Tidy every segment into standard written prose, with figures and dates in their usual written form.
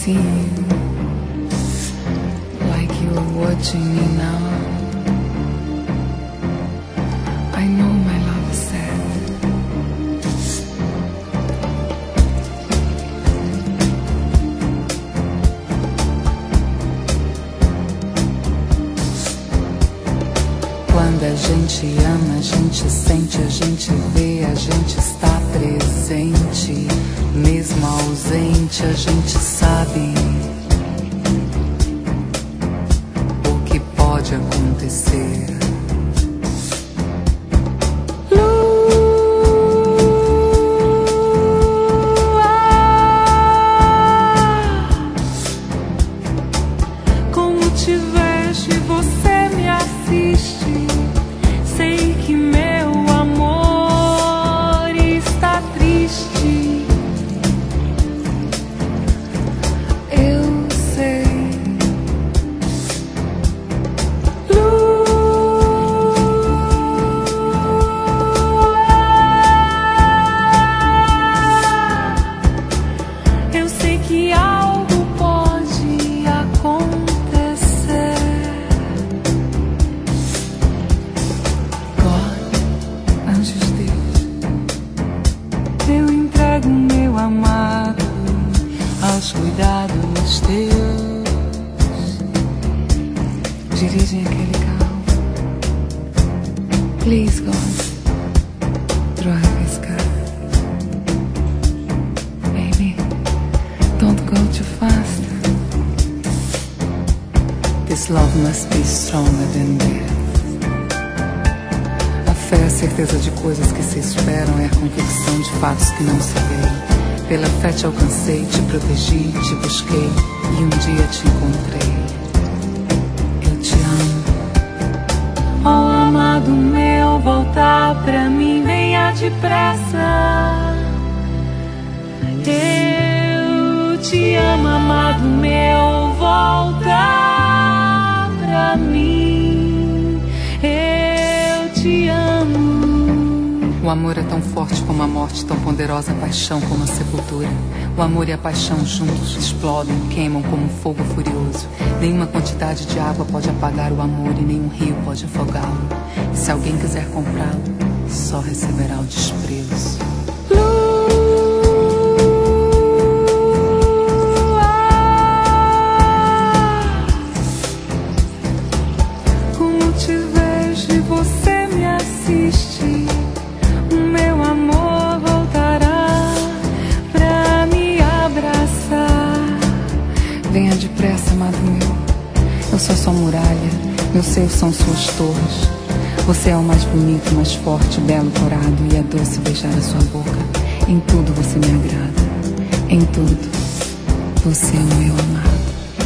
see you like you're watching me now. I know my love is sad. Quando a gente ama, a gente sente, a gente vê, a gente está presente. Mesmo ausente, a gente sabe o que pode acontecer. Como te vejo e você me assiste, sei que meu amor está triste. Eu sei. Eu sei que algo pode acontecer. God, anjos de Deus, Eu entrego meu amado aos cuidados teus. dirigem aquele carro. Please, God, drive this car. Baby, don't go too fast. This love must be stronger than death. A fé é a certeza de coisas que se esperam, é a convicção de fatos que não se veem. Pela fé te alcancei, te protegi, te busquei e um dia te encontrei. Eu te amo. Oh, amado meu, volta pra mim, venha depressa. Eu te amo, amado meu, volta pra mim. Eu te amo. O amor é tão forte como a morte, tão poderosa a paixão como a sepultura. O amor e a paixão juntos explodem, queimam como um fogo furioso. Nenhuma quantidade de água pode apagar o amor e nenhum rio pode afogá-lo. E se alguém quiser comprá-lo, só receberá o desprezo. Como te vejo e você me assiste, o meu amor voltará pra me abraçar. Venha depressa, amado meu. Eu sou sua muralha, meus seios são suas torres. Você é o mais bonito, mais forte, belo corado, e é doce beijar a sua boca. Em tudo você me agrada, em tudo você é o meu amado.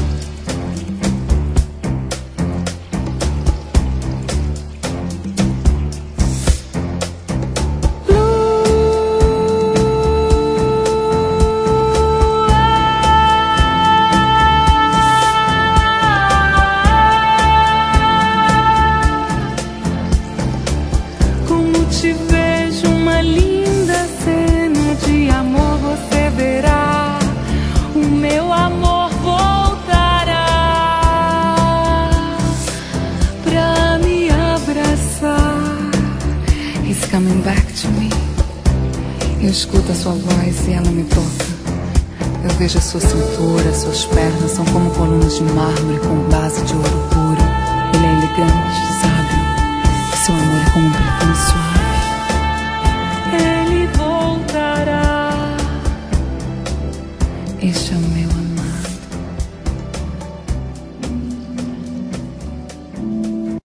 Como te vejo, uma linda cena de amor você verá. O meu amor voltará pra me abraçar. He's coming back to me. Eu escuto a sua voz e ela me toca. Eu vejo a sua cintura, suas pernas são como colunas de mármore com base de ouro puro. Ele é elegante, sábio. Seu amor é como um perfume suave. Ele voltará. Este é o meu